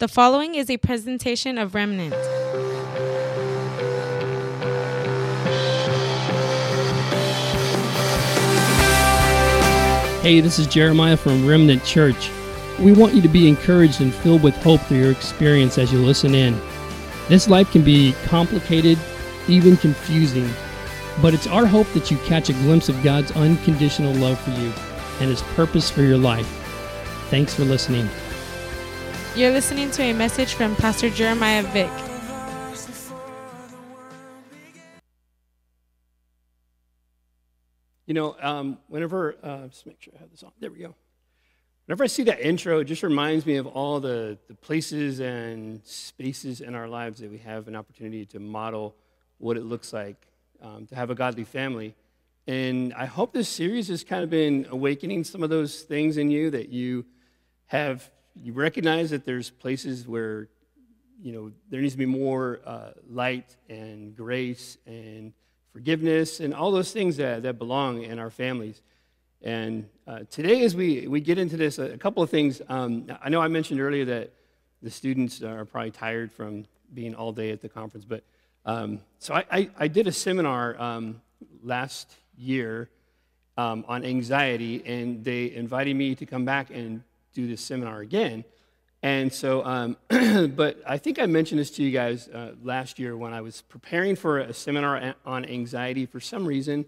The following is a presentation of Remnant. Hey, this is Jeremiah from Remnant Church. We want you to be encouraged and filled with hope through your experience as you listen in. This life can be complicated, even confusing, but it's our hope that you catch a glimpse of God's unconditional love for you and His purpose for your life. Thanks for listening. You're listening to a message from Pastor Jeremiah Vick. You know, whenever, just make sure I have this on. There we go. Whenever I see that intro, it just reminds me of all the places and spaces in our lives that we have an opportunity to model what it looks like to have a godly family. And I hope this series has kind of been awakening some of those things in you that you recognize that there's places where, there needs to be more light and grace and forgiveness and all those things that belong in our families. And today, as we get into this, a couple of things. I know I mentioned earlier that the students are probably tired from being all day at the conference, but so I did a seminar last year on anxiety, and they invited me to come back and do this seminar again. And so, but I think I mentioned this to you guys last year when I was preparing for a seminar on anxiety. For some reason,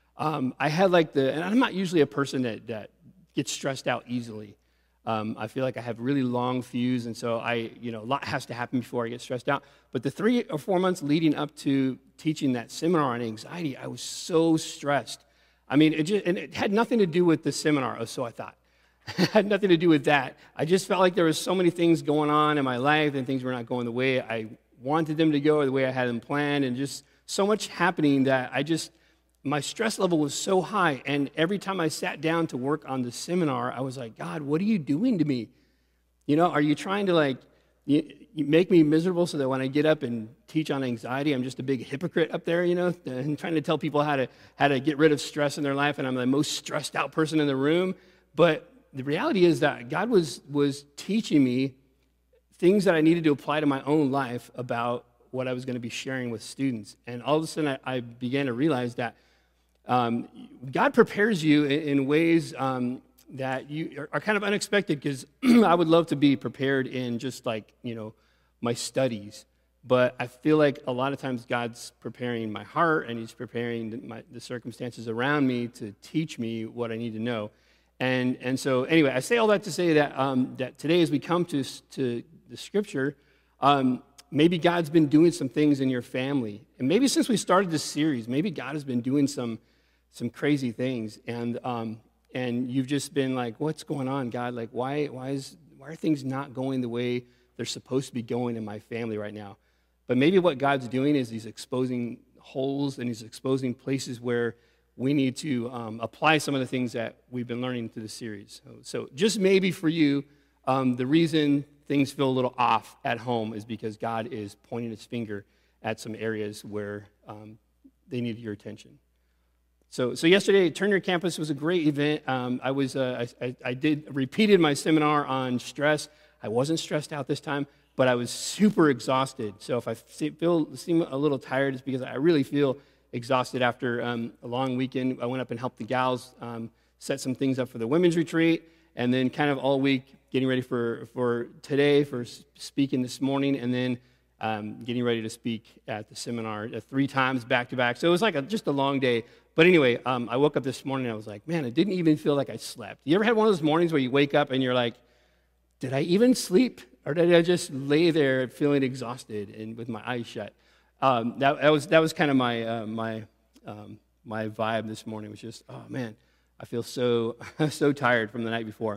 I had and I'm not usually a person that gets stressed out easily. I feel like I have really long fuse, and so a lot has to happen before I get stressed out. But the 3 or 4 months leading up to teaching that seminar on anxiety, I was so stressed. I mean, it had nothing to do with the seminar, or so I thought. It had nothing to do with that. I just felt like there was so many things going on in my life, and things were not going the way I wanted them to go or the way I had them planned, and just so much happening that my stress level was so high. And every time I sat down to work on the seminar, I was like, God, what are you doing to me? Are you trying to you make me miserable so that when I get up and teach on anxiety, I'm just a big hypocrite up there, and trying to tell people how to get rid of stress in their life, and I'm the most stressed out person in the room. But the reality is that God was teaching me things that I needed to apply to my own life about what I was going to be sharing with students. And all of a sudden, I began to realize that God prepares you in ways that you are kind of unexpected, because I would love to be prepared in just my studies. But I feel like a lot of times God's preparing my heart, and He's preparing the circumstances around me to teach me what I need to know. And so anyway, I say all that to say that that today, as we come to the Scripture, maybe God's been doing some things in your family, and maybe since we started this series, maybe God has been doing some crazy things, and you've just been like, what's going on, God? Why are things not going the way they're supposed to be going in my family right now? But maybe what God's doing is He's exposing holes, and He's exposing places where we need to apply some of the things that we've been learning through the series. So just maybe for you, the reason things feel a little off at home is because God is pointing His finger at some areas where they need your attention. So yesterday, Turn Your Campus was a great event. I repeated my seminar on stress. I wasn't stressed out this time, but I was super exhausted. So if I seem a little tired, it's because I really feel exhausted after a long weekend. I went up and helped the gals set some things up for the women's retreat, and then kind of all week getting ready for today, for speaking this morning, and then getting ready to speak at the seminar 3 times back to back. So it was just a long day. But anyway, I woke up this morning and I was like, man, it didn't even feel like I slept. You ever had one of those mornings where you wake up and you're like, did I even sleep? Or did I just lay there feeling exhausted and with my eyes shut? That was kind of my vibe this morning. Was just, oh man, I feel so tired from the night before.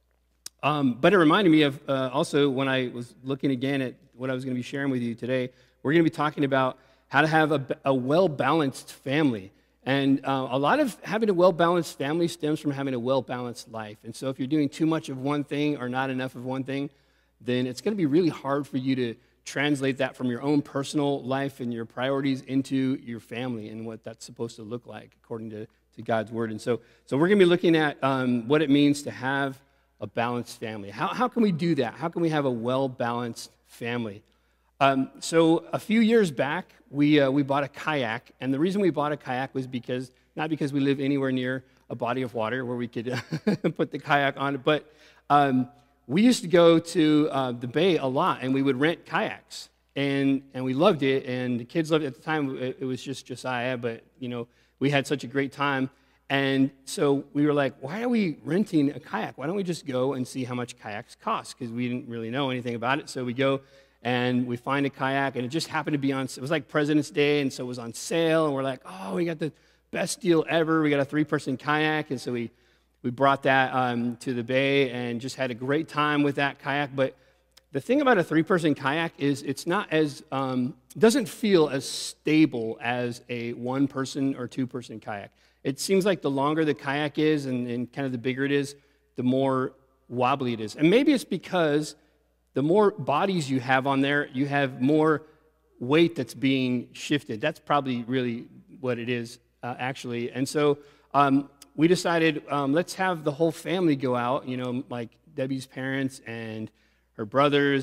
But it reminded me of also when I was looking again at what I was going to be sharing with you today. We're going to be talking about how to have a well-balanced family. And a lot of having a well-balanced family stems from having a well-balanced life. And so if you're doing too much of one thing or not enough of one thing, then it's going to be really hard for you to translate that from your own personal life and your priorities into your family and what that's supposed to look like according to God's Word. And so we're going to be looking at what it means to have a balanced family. How can we do that? How can we have a well-balanced family? So a few years back, we bought a kayak, and the reason we bought a kayak was not because we live anywhere near a body of water where we could put the kayak on it, but we used to go to the bay a lot, and we would rent kayaks, and we loved it, and the kids loved it. At the time, it was just Josiah, but, we had such a great time, and so we were like, why are we renting a kayak? Why don't we just go and see how much kayaks cost? Because we didn't really know anything about it, so we go, and we find a kayak, and it just happened to be it was like President's Day, and so it was on sale, and we're like, oh, we got the best deal ever. We got a 3-person kayak, and so we brought that to the bay and just had a great time with that kayak. But the thing about a 3-person kayak is it's not as, doesn't feel as stable as a 1-person or 2-person kayak. It seems like the longer the kayak is and kind of the bigger it is, the more wobbly it is. And maybe it's because the more bodies you have on there, you have more weight that's being shifted. That's probably really what it is, actually. And so we decided, let's have the whole family go out, like Debbie's parents and her brothers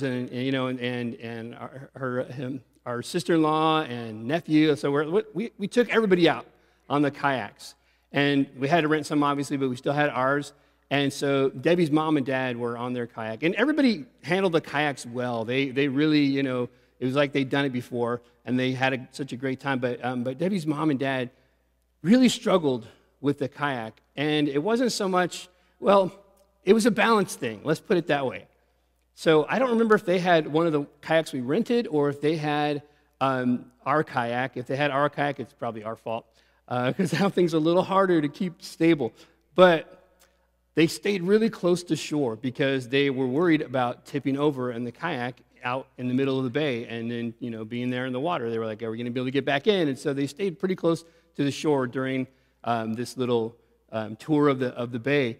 and our sister-in-law and nephew. So we took everybody out on the kayaks. And we had to rent some, obviously, but we still had ours. And so Debbie's mom and dad were on their kayak. And everybody handled the kayaks well. They really, it was like they'd done it before, and they had such a great time. But Debbie's mom and dad really struggled with the kayak. And it wasn't so much, it was a balance thing. Let's put it that way. So I don't remember if they had one of the kayaks we rented or if they had our kayak. If they had our kayak, it's probably our fault because now things are a little harder to keep stable. But they stayed really close to shore because they were worried about tipping over in the kayak out in the middle of the bay and then, being there in the water. They were like, are we going to be able to get back in? And so they stayed pretty close to the shore during this little tour of the bay.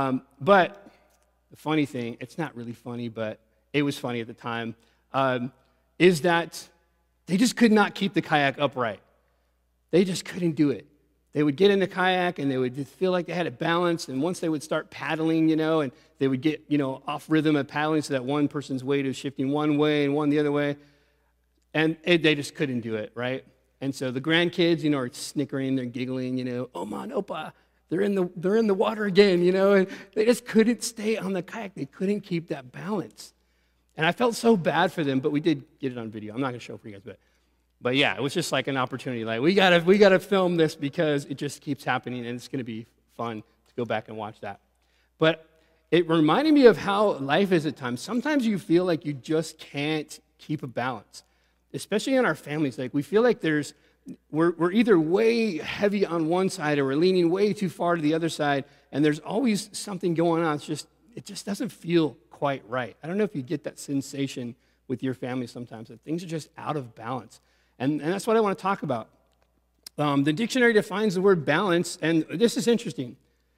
But the funny thing, it's not really funny, but it was funny at the time, is that they just could not keep the kayak upright. They just couldn't do it. They would get in the kayak, and they would just feel like they had it balanced, and once they would start paddling, and they would get, off rhythm of paddling so that one person's weight is shifting one way and one the other way, and they just couldn't do it, right? And so the grandkids, are snickering, they're giggling, oh, man, opa, they're in the water again, and they just couldn't stay on the kayak. They couldn't keep that balance. And I felt so bad for them, but we did get it on video. I'm not going to show it for you guys, but yeah, it was just like an opportunity. Like, we gotta film this because it just keeps happening, and it's going to be fun to go back and watch that. But it reminded me of how life is at times. Sometimes you feel like you just can't keep a balance, especially in our families. Like, we feel like we're either way heavy on one side or we're leaning way too far to the other side, and there's always something going on. It just doesn't feel quite right. I don't know if you get that sensation with your family sometimes, that things are just out of balance. And that's what I want to talk about. The dictionary defines the word balance, and this is interesting.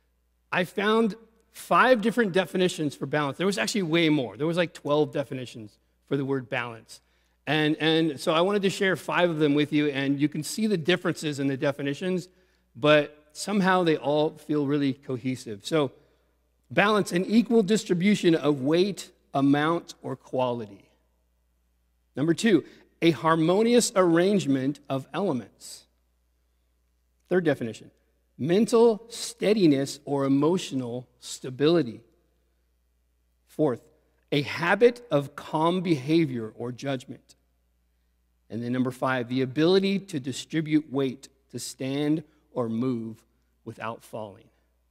I found 5 different definitions for balance. There was actually way more. There was like 12 definitions for the word balance. And so I wanted to share 5 of them with you, and you can see the differences in the definitions, but somehow they all feel really cohesive. So balance, an equal distribution of weight, amount, or quality. Number 2, a harmonious arrangement of elements. 3rd definition, mental steadiness or emotional stability. 4th, a habit of calm behavior or judgment. And then number 5, the ability to distribute weight, to stand or move without falling.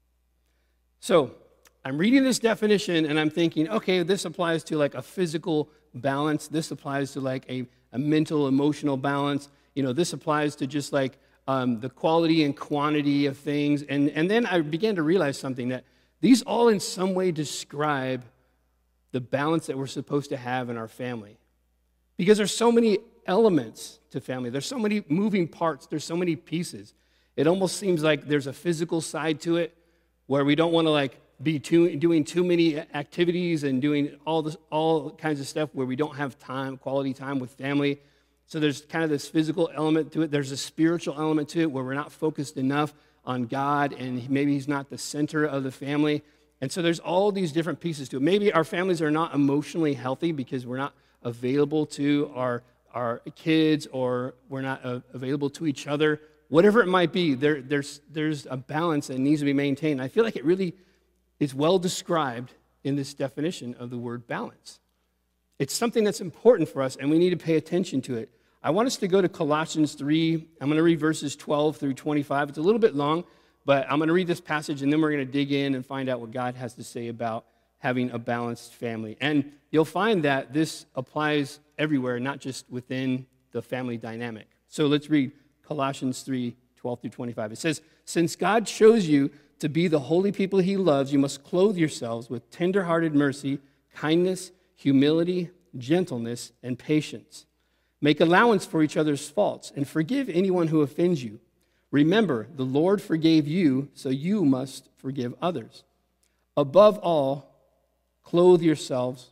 So I'm reading this definition and I'm thinking, okay, this applies to like a physical balance. This applies to like a mental, emotional balance. This applies to just like the quality and quantity of things. And then I began to realize something, that these all in some way describe the balance that we're supposed to have in our family. Because there's so many elements to family. There's so many moving parts. There's so many pieces. It almost seems like there's a physical side to it where we don't want to like be doing too many activities and doing all kinds of stuff where we don't have quality time with family. So there's kind of this physical element to it. There's a spiritual element to it where we're not focused enough on God, and maybe He's not the center of the family. And so there's all these different pieces to it. Maybe our families are not emotionally healthy because we're not available to our kids, or we're not available to each other. Whatever it might be, there's a balance that needs to be maintained. I feel like it really is well described in this definition of the word balance. It's something that's important for us, and we need to pay attention to it. I want us to go to Colossians 3. I'm going to read verses 12 through 25. It's a little bit long, but I'm going to read this passage, and then we're going to dig in and find out what God has to say about having a balanced family. And you'll find that this applies everywhere, not just within the family dynamic. So let's read Colossians 3, 12 through 25. It says, "Since God chose you to be the holy people he loves, you must clothe yourselves with tender-hearted mercy, kindness, humility, gentleness, and patience. Make allowance for each other's faults and forgive anyone who offends you. Remember, the Lord forgave you, so you must forgive others. Above all, clothe yourselves."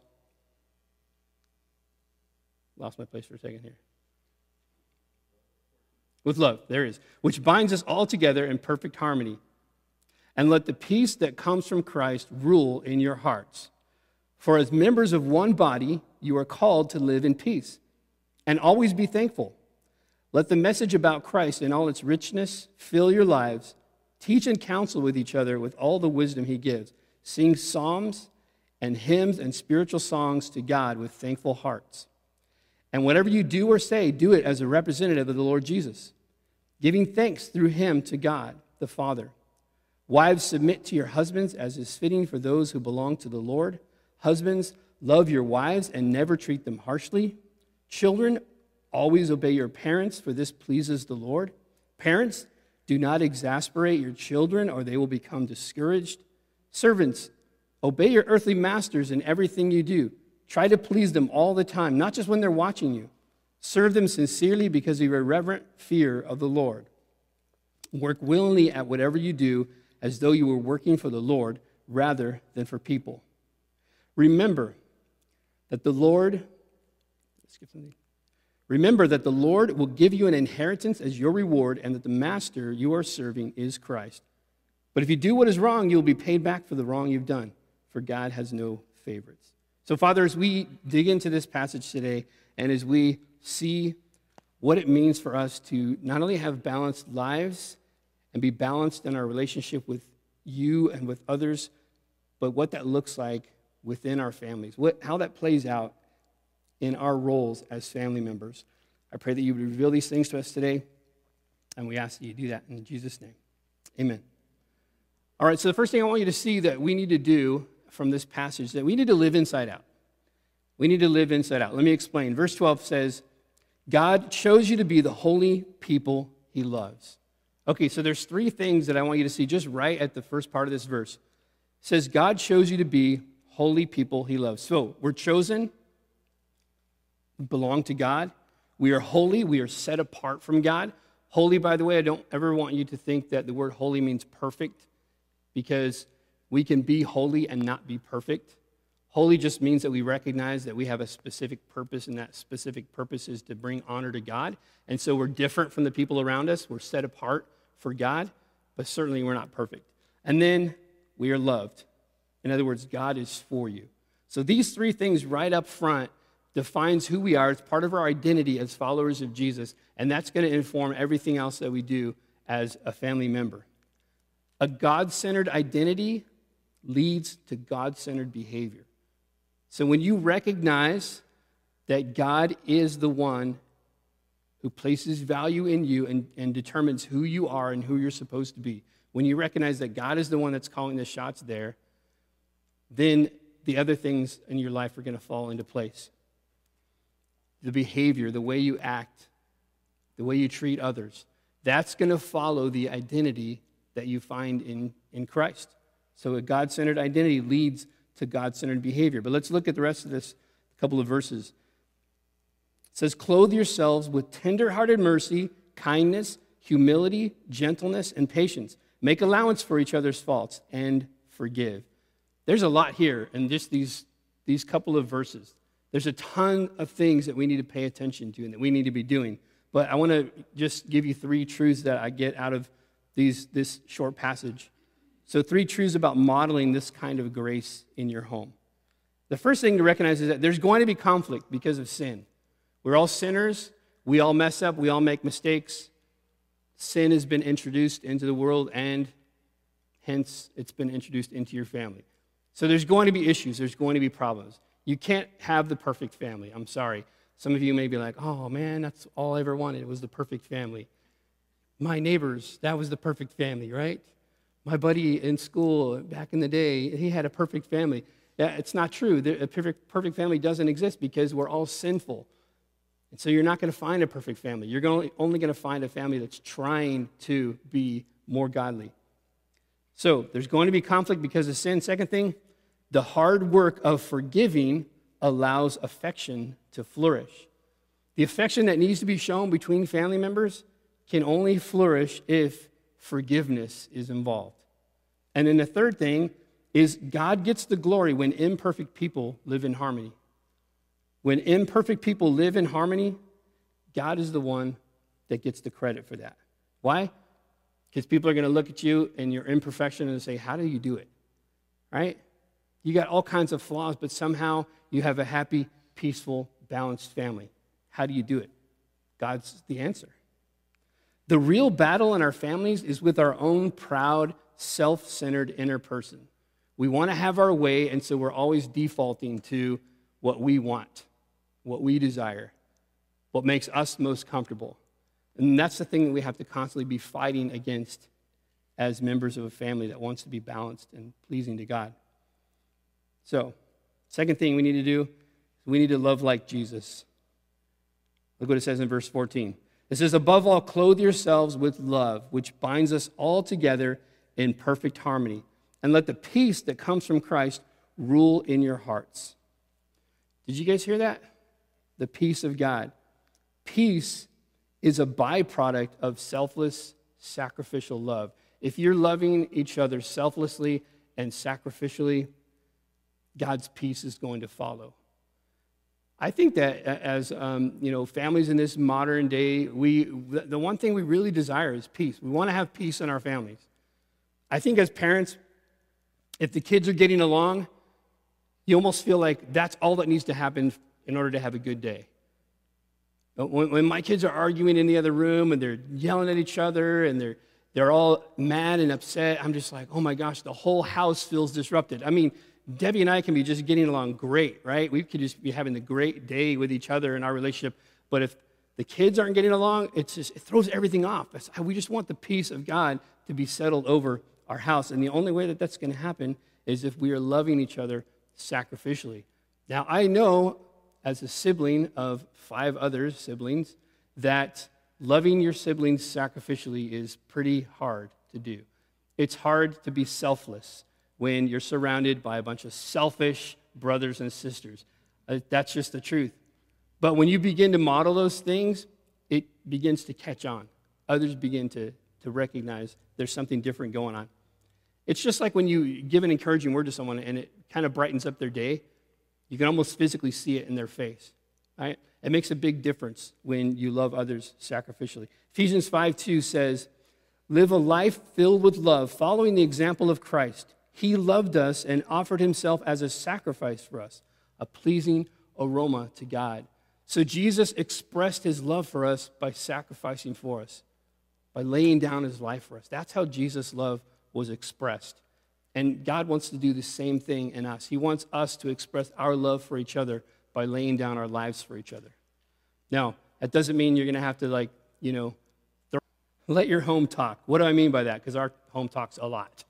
Lost my place for a second here. "With love," there it is, "which binds us all together in perfect harmony. And let the peace that comes from Christ rule in your hearts. For as members of one body, you are called to live in peace. And always be thankful. Let the message about Christ in all its richness fill your lives. Teach and counsel with each other with all the wisdom he gives. Sing psalms and hymns and spiritual songs to God with thankful hearts. And whatever you do or say, do it as a representative of the Lord Jesus, giving thanks through him to God the Father. Wives, submit to your husbands as is fitting for those who belong to the Lord. Husbands, love your wives and never treat them harshly. Children, always obey your parents, for this pleases the Lord. Parents, do not exasperate your children, or they will become discouraged. Servants, obey your earthly masters in everything you do. Try to please them all the time, not just when they're watching you. Serve them sincerely because of your reverent fear of the Lord. Work willingly at whatever you do, as though you were working for the Lord rather than for people. Remember that the Lord will give you an inheritance as your reward, and that the master you are serving is Christ. But if you do what is wrong, you will be paid back for the wrong you've done, for God has no favorites." So, Father, as we dig into this passage today, and as we see what it means for us to not only have balanced lives and be balanced in our relationship with you and with others, but what that looks like within our families, how that plays out in our roles as family members. I pray that you would reveal these things to us today, and we ask that you do that in Jesus' name. Amen. All right, so the first thing I want you to see that we need to do from this passage is that we need to live inside out. We need to live inside out. Let me explain. Verse 12 says, God chose you to be the holy people he loves. Okay, so there's three things that I want you to see just right at the first part of this verse. It says, God chose you to be holy people he loves. So we're chosen, we belong to God. We are holy, we are set apart from God. Holy, by the way, I don't ever want you to think that the word holy means perfect, because we can be holy and not be perfect. Holy just means that we recognize that we have a specific purpose, and that specific purpose is to bring honor to God. And so we're different from the people around us. We're set apart for God, but certainly we're not perfect. And then we are loved. In other words, God is for you. So these three things right up front defines who we are. It's part of our identity as followers of Jesus, and that's going to inform everything else that we do as a family member. A God-centered identity leads to God-centered behavior. So when you recognize that God is the one who places value in you and determines who you are and who you're supposed to be, when you recognize that God is the one that's calling the shots there, then the other things in your life are going to fall into place. The behavior, the way you act, the way you treat others, that's going to follow the identity that you find in Christ. So a God-centered identity leads to God-centered behavior. But let's look at the rest of this couple of verses. It says, clothe yourselves with tender-hearted mercy, kindness, humility, gentleness, and patience. Make allowance for each other's faults and forgive. There's a lot here in just these couple of verses. There's a ton of things that we need to pay attention to and that we need to be doing. But I want to just give you three truths that I get out of this short passage. So 3 truths about modeling this kind of grace in your home. The first thing to recognize is that there's going to be conflict because of sin. We're all sinners. We all mess up. We all make mistakes. Sin has been introduced into the world, and hence it's been introduced into your family. So there's going to be issues. There's going to be problems. You can't have the perfect family. I'm sorry. Some of you may be like, oh, man, that's all I ever wanted was the perfect family. My neighbors, that was the perfect family, right? My buddy in school back in the day, he had a perfect family. It's not true. A perfect family doesn't exist because we're all sinful. And so you're not going to find a perfect family. You're only going to find a family that's trying to be more godly. So there's going to be conflict because of sin. Second thing, the hard work of forgiving allows affection to flourish. The affection that needs to be shown between family members can only flourish if forgiveness is involved. And then the third thing is God gets the glory when imperfect people live in harmony. When imperfect people live in harmony, God is the one that gets the credit for that. Why? Because people are going to look at you and your imperfection and say, how do you do it? Right? You got all kinds of flaws, but somehow you have a happy, peaceful, balanced family. How do you do it? God's the answer. The real battle in our families is with our own proud, self-centered inner person. We want to have our way, and so we're always defaulting to what we want, what we desire, what makes us most comfortable. And that's the thing that we have to constantly be fighting against as members of a family that wants to be balanced and pleasing to God. So, second thing we need to do, we need to love like Jesus. Look what it says in verse 14. It says, above all, clothe yourselves with love, which binds us all together in perfect harmony. And let the peace that comes from Christ rule in your hearts. Did you guys hear that? The peace of God. Peace is a byproduct of selfless, sacrificial love. If you're loving each other selflessly and sacrificially, God's peace is going to follow. I think that as families in this modern day, the one thing we really desire is peace. We want to have peace in our families. I think as parents, if the kids are getting along, you almost feel like that's all that needs to happen in order to have a good day. When my kids are arguing in the other room and they're yelling at each other and they're all mad and upset, I'm just like, oh my gosh, the whole house feels disrupted. I mean, Debbie and I can be just getting along great, right? We could just be having a great day with each other in our relationship. But if the kids aren't getting along, it throws everything off. We just want the peace of God to be settled over our house. And the only way that that's going to happen is if we are loving each other sacrificially. Now, I know as a sibling of 5 other siblings that loving your siblings sacrificially is pretty hard to do. It's hard to be selfless when you're surrounded by a bunch of selfish brothers and sisters. That's just the truth. But when you begin to model those things, it begins to catch on. Others begin to recognize there's something different going on. It's just like when you give an encouraging word to someone and it kind of brightens up their day. You can almost physically see it in their face. Right? It makes a big difference when you love others sacrificially. Ephesians 5:2 says, live a life filled with love, following the example of Christ. He loved us and offered himself as a sacrifice for us, a pleasing aroma to God. So Jesus expressed his love for us by sacrificing for us, by laying down his life for us. That's how Jesus' love was expressed. And God wants to do the same thing in us. He wants us to express our love for each other by laying down our lives for each other. Now, that doesn't mean you're going to have to let your home talk. What do I mean by that? Because our home talks a lot.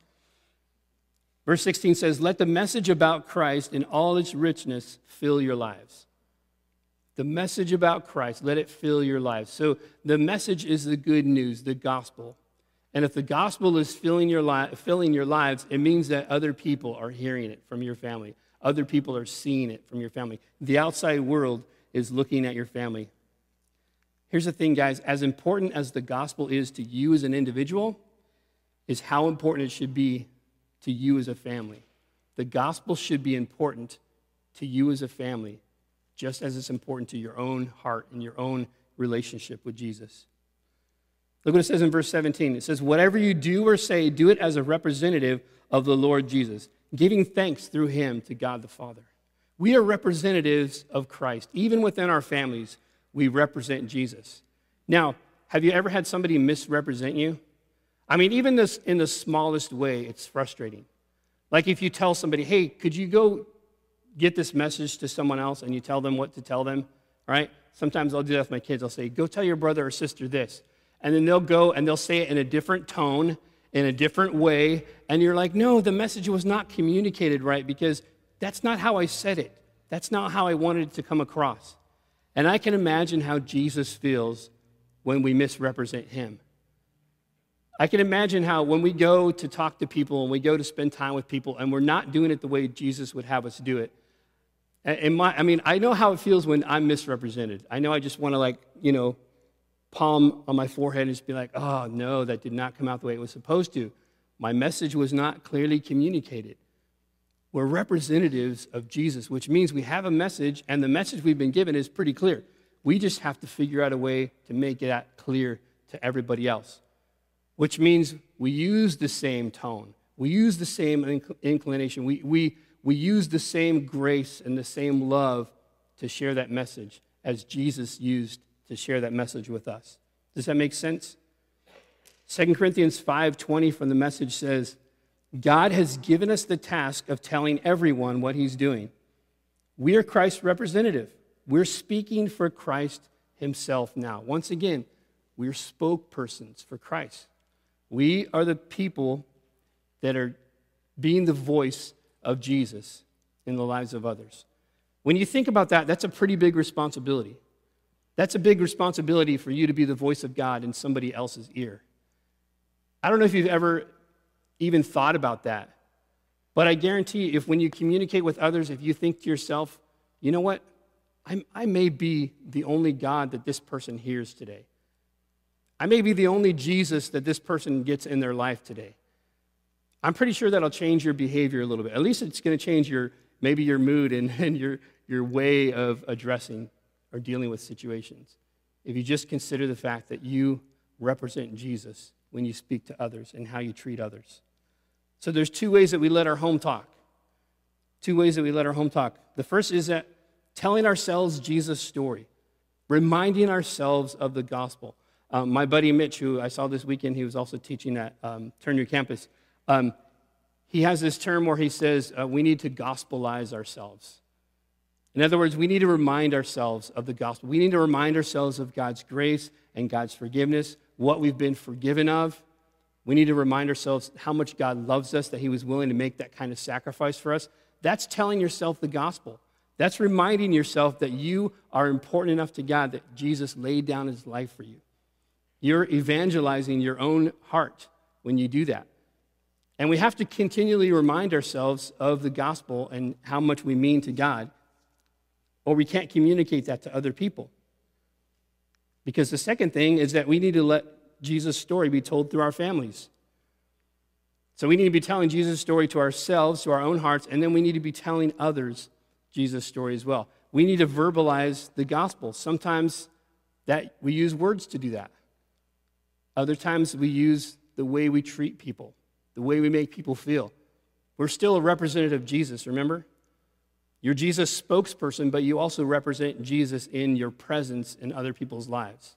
Verse 16 says, let the message about Christ in all its richness fill your lives. The message about Christ, let it fill your lives. So the message is the good news, the gospel. And if the gospel is filling your lives, it means that other people are hearing it from your family. Other people are seeing it from your family. The outside world is looking at your family. Here's the thing, guys. As important as the gospel is to you as an individual, is how important it should be to you as a family. The gospel should be important to you as a family, just as it's important to your own heart and your own relationship with Jesus. Look what it says in verse 17. It says, whatever you do or say, do it as a representative of the Lord Jesus, giving thanks through him to God the Father. We are representatives of Christ. Even within our families, we represent Jesus. Now, have you ever had somebody misrepresent you? I mean, even this in the smallest way, it's frustrating. Like if you tell somebody, hey, could you go get this message to someone else, and you tell them what to tell them, right? Sometimes I'll do that with my kids. I'll say, go tell your brother or sister this. And then they'll go and they'll say it in a different tone, in a different way, and you're like, no, the message was not communicated right because that's not how I said it. That's not how I wanted it to come across. And I can imagine how Jesus feels when we misrepresent him. I can imagine how when we go to talk to people and we go to spend time with people and we're not doing it the way Jesus would have us do it. I know how it feels when I'm misrepresented. I know I just want to palm on my forehead and just be like, oh, no, that did not come out the way it was supposed to. My message was not clearly communicated. We're representatives of Jesus, which means we have a message, and the message we've been given is pretty clear. We just have to figure out a way to make that clear to everybody else, which means we use the same tone. We use the same inclination. We use the same grace and the same love to share that message as Jesus used to share that message with us. Does that make sense? 2 Corinthians 5:20 from the Message says, God has given us the task of telling everyone what he's doing. We are Christ's representative. We're speaking for Christ himself now. Once again, we're spokespersons for Christ. We are the people that are being the voice of Jesus in the lives of others. When you think about that, that's a pretty big responsibility. That's a big responsibility for you to be the voice of God in somebody else's ear. I don't know if you've ever even thought about that, but I guarantee if when you communicate with others, if you think to yourself, you know what, I may be the only God that this person hears today. I may be the only Jesus that this person gets in their life today. I'm pretty sure that'll change your behavior a little bit. At least it's going to change maybe your mood and your way of addressing or dealing with situations. If you just consider the fact that you represent Jesus when you speak to others and how you treat others. So there's two ways that we let our home talk. Two ways that we let our home talk. The first is that telling ourselves Jesus' story, reminding ourselves of the gospel. My buddy Mitch, who I saw this weekend, he was also teaching at Turn Your Campus. He has this term where he says we need to gospelize ourselves. In other words, we need to remind ourselves of the gospel. We need to remind ourselves of God's grace and God's forgiveness, what we've been forgiven of. We need to remind ourselves how much God loves us, that he was willing to make that kind of sacrifice for us. That's telling yourself the gospel. That's reminding yourself that you are important enough to God that Jesus laid down his life for you. You're evangelizing your own heart when you do that. And we have to continually remind ourselves of the gospel and how much we mean to God, or we can't communicate that to other people. Because the second thing is that we need to let Jesus' story be told through our families. So we need to be telling Jesus' story to ourselves, to our own hearts, and then we need to be telling others Jesus' story as well. We need to verbalize the gospel. Sometimes that we use words to do that. Other times we use the way we treat people, the way we make people feel. We're still a representative of Jesus, remember? You're Jesus' spokesperson, but you also represent Jesus in your presence in other people's lives.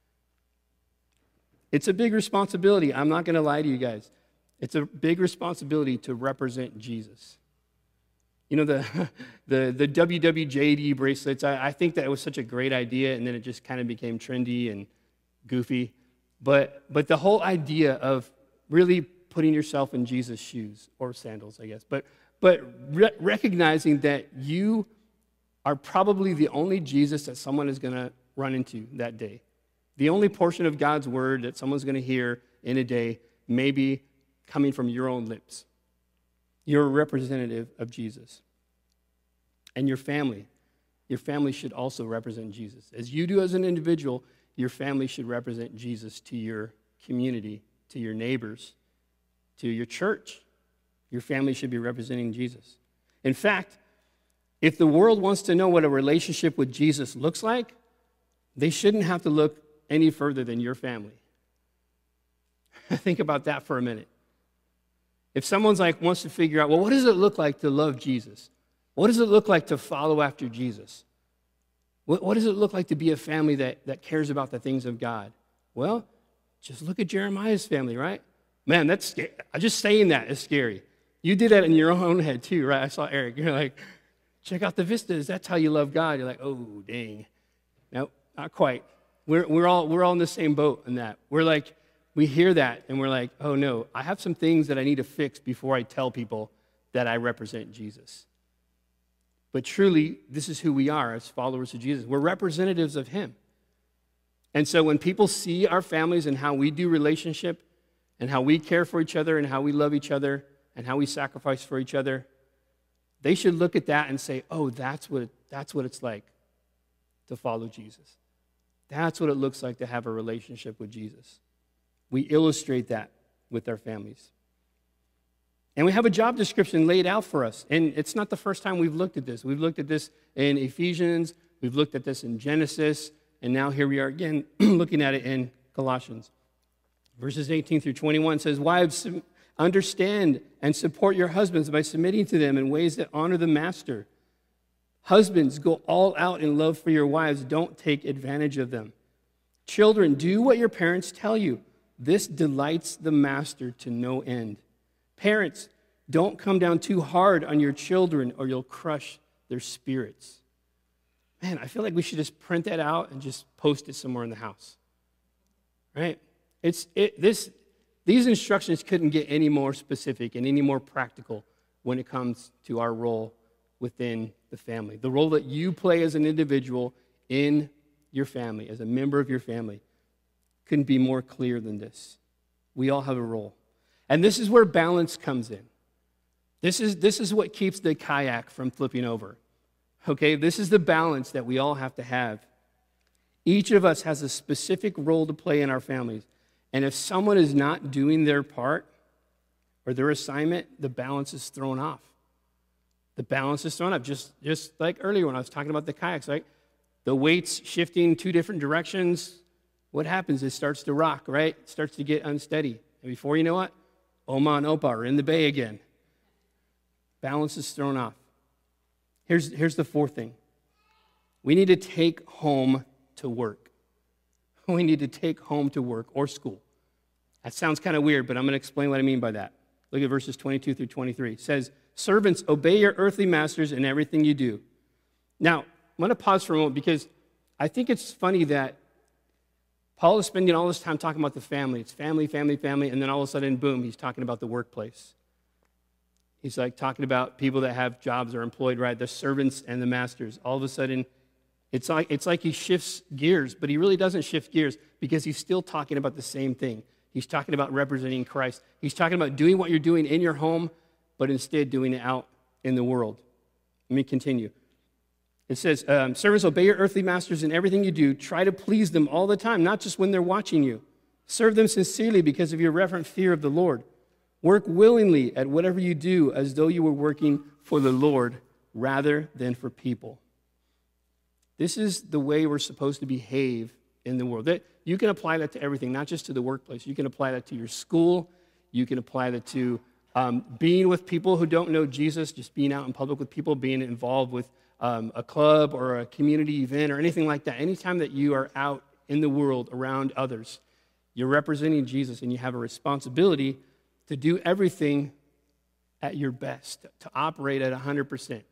It's a big responsibility. I'm not going to lie to you guys. It's a big responsibility to represent Jesus. You know, the WWJD bracelets, I think that it was such a great idea, and then it just kind of became trendy and goofy. But the whole idea of really putting yourself in Jesus' shoes, or sandals, I guess, but recognizing that you are probably the only Jesus that someone is going to run into that day. The only portion of God's word that someone's going to hear in a day may be coming from your own lips. You're a representative of Jesus. And your family should also represent Jesus. As you do as an individual, your family should represent Jesus to your community, to your neighbors, to your church. Your family should be representing Jesus. In fact, if the world wants to know what a relationship with Jesus looks like, they shouldn't have to look any further than your family. Think about that for a minute. If someone's like wants to figure out, well, what does it look like to love Jesus? What does it look like to follow after Jesus? What does it look like to be a family that cares about the things of God? Well, just look at Jeremiah's family, right? Man, that's scary. Just saying that is scary. You did that in your own head too, right? I saw Eric. You're like, check out the vistas. That's how you love God. You're like, oh, dang. No, not quite. We're all in the same boat in that. We're like, we hear that and we're like, oh no, I have some things that I need to fix before I tell people that I represent Jesus. But truly, this is who we are as followers of Jesus. We're representatives of him. And so when people see our families and how we do relationship and how we care for each other and how we love each other and how we sacrifice for each other, they should look at that and say, oh, that's what it's like to follow Jesus. That's what it looks like to have a relationship with Jesus. We illustrate that with our families. And we have a job description laid out for us. And it's not the first time we've looked at this. We've looked at this in Ephesians. We've looked at this in Genesis. And now here we are again looking at it in Colossians. Verses 18 through 21 says, wives, understand and support your husbands by submitting to them in ways that honor the master. Husbands, go all out in love for your wives. Don't take advantage of them. Children, do what your parents tell you. This delights the master to no end. Parents, don't come down too hard on your children or you'll crush their spirits. Man, I feel like we should just print that out and just post it somewhere in the house. Right? These instructions couldn't get any more specific and any more practical when it comes to our role within the family. The role that you play as an individual in your family, as a member of your family, couldn't be more clear than this. We all have a role. And this is where balance comes in. This is what keeps the kayak from flipping over. Okay, this is the balance that we all have to have. Each of us has a specific role to play in our families. And if someone is not doing their part or their assignment, the balance is thrown off. The balance is thrown off. Just like earlier when I was talking about the kayaks, right? The weight's shifting two different directions. What happens? It starts to rock, right? It starts to get unsteady. And before you know it, Oma and Opa are in the bay again. Balance is thrown off. Here's the fourth thing. We need to take home to work. We need to take home to work or school. That sounds kind of weird, but I'm going to explain what I mean by that. Look at verses 22 through 23. It says, servants, obey your earthly masters in everything you do. Now, I'm going to pause for a moment because I think it's funny that Paul is spending all this time talking about the family. It's family, family, family, and then all of a sudden, boom, he's talking about the workplace. He's like talking about people that have jobs or employed, right? The servants and the masters. All of a sudden, it's like he shifts gears, but he really doesn't shift gears because he's still talking about the same thing. He's talking about representing Christ. He's talking about doing what you're doing in your home, but instead doing it out in the world. Let me continue. It says, servants, obey your earthly masters in everything you do. Try to please them all the time, not just when they're watching you. Serve them sincerely because of your reverent fear of the Lord. Work willingly at whatever you do as though you were working for the Lord rather than for people. This is the way we're supposed to behave in the world. You can apply that to everything, not just to the workplace. You can apply that to your school. You can apply that to being with people who don't know Jesus, just being out in public with people, being involved with a club or a community event or anything like that. Anytime that you are out in the world around others, you're representing Jesus and you have a responsibility to do everything at your best, to operate at 100%.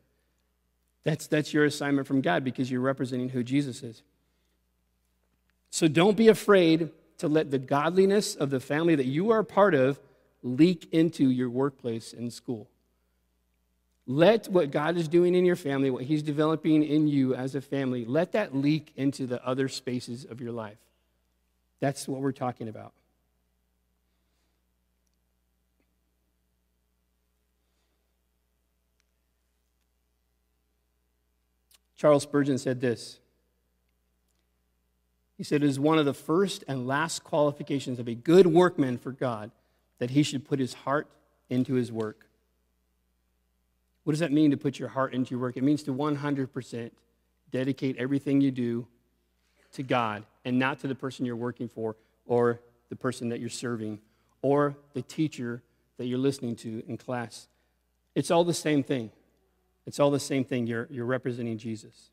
That's your assignment from God because you're representing who Jesus is. So don't be afraid to let the godliness of the family that you are a part of leak into your workplace and school. Let what God is doing in your family, what he's developing in you as a family, let that leak into the other spaces of your life. That's what we're talking about. Charles Spurgeon said this. He said, it is one of the first and last qualifications of a good workman for God that he should put his heart into his work. What does that mean to put your heart into your work? It means to 100% dedicate everything you do to God and not to the person you're working for or the person that you're serving or the teacher that you're listening to in class. It's all the same thing. It's all the same thing. You're representing Jesus.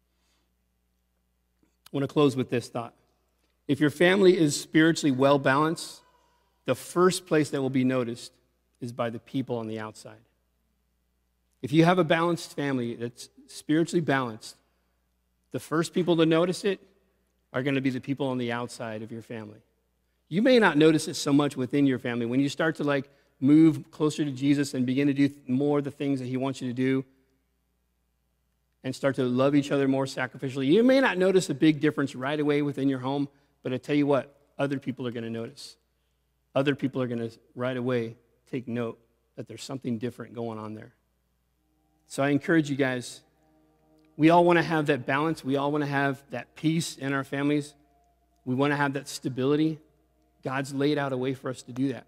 I want to close with this thought. If your family is spiritually well-balanced, the first place that will be noticed is by the people on the outside. If you have a balanced family that's spiritually balanced, the first people to notice it are going to be the people on the outside of your family. You may not notice it so much within your family. When you start to move closer to Jesus and begin to do more of the things that he wants you to do and start to love each other more sacrificially, you may not notice a big difference right away within your home, but I tell you what, other people are going to notice. Other people are going to right away take note that there's something different going on there. So I encourage you guys, we all want to have that balance. We all want to have that peace in our families. We want to have that stability. God's laid out a way for us to do that.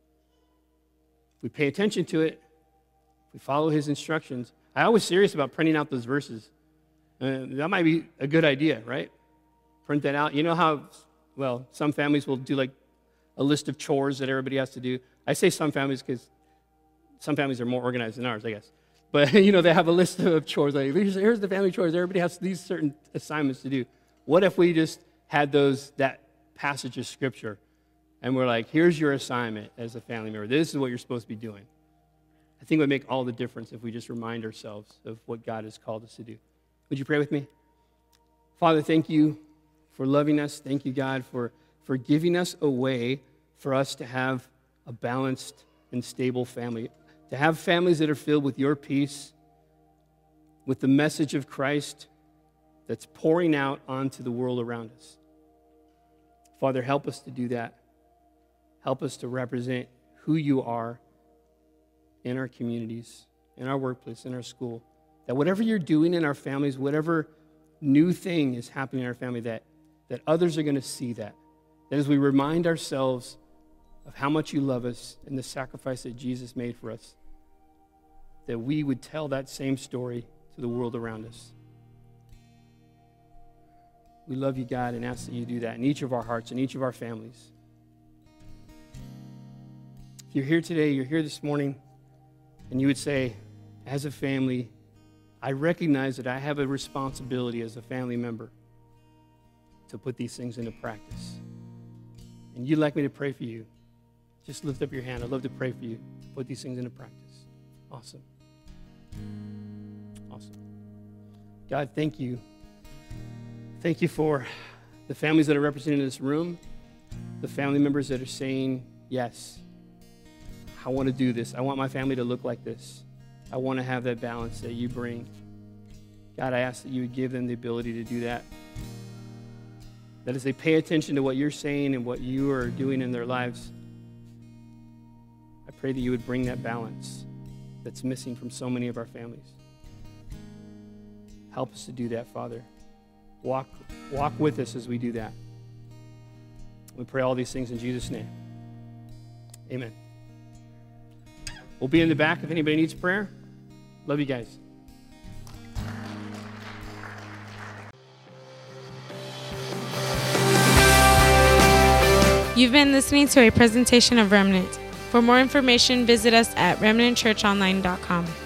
If we pay attention to it, if we follow his instructions. I was serious about printing out those verses. That might be a good idea, right? Print that out. You know how, some families will do a list of chores that everybody has to do. I say some families because some families are more organized than ours, I guess. But, they have a list of chores. Here's the family chores. Everybody has these certain assignments to do. What if we just had that passage of Scripture, and we're like, here's your assignment as a family member. This is what you're supposed to be doing. I think it would make all the difference if we just remind ourselves of what God has called us to do. Would you pray with me? Father, thank you for loving us. Thank you, God, for giving us a way for us to have a balanced and stable family, to have families that are filled with your peace, with the message of Christ that's pouring out onto the world around us. Father, help us to do that. Help us to represent who you are in our communities, in our workplace, in our school. That whatever you're doing in our families, whatever new thing is happening in our family, that others are going to see that. That as we remind ourselves of how much you love us and the sacrifice that Jesus made for us, that we would tell that same story to the world around us. We love you, God, and ask that you do that in each of our hearts and each of our families. If you're here today, you're here this morning, and you would say, as a family, I recognize that I have a responsibility as a family member to put these things into practice. And you'd like me to pray for you, just lift up your hand. I'd love to pray for you to put these things into practice. Awesome. Awesome. God, thank you. Thank you for the families that are represented in this room, the family members that are saying, yes, I want to do this. I want my family to look like this. I want to have that balance that you bring. God, I ask that you would give them the ability to do that. That as they pay attention to what you're saying and what you are doing in their lives, I pray that you would bring that balance that's missing from so many of our families. Help us to do that, Father. Walk with us as we do that. We pray all these things in Jesus' name. Amen. We'll be in the back if anybody needs prayer. Love you guys. You've been listening to a presentation of Remnant. For more information, visit us at remnantchurchonline.com.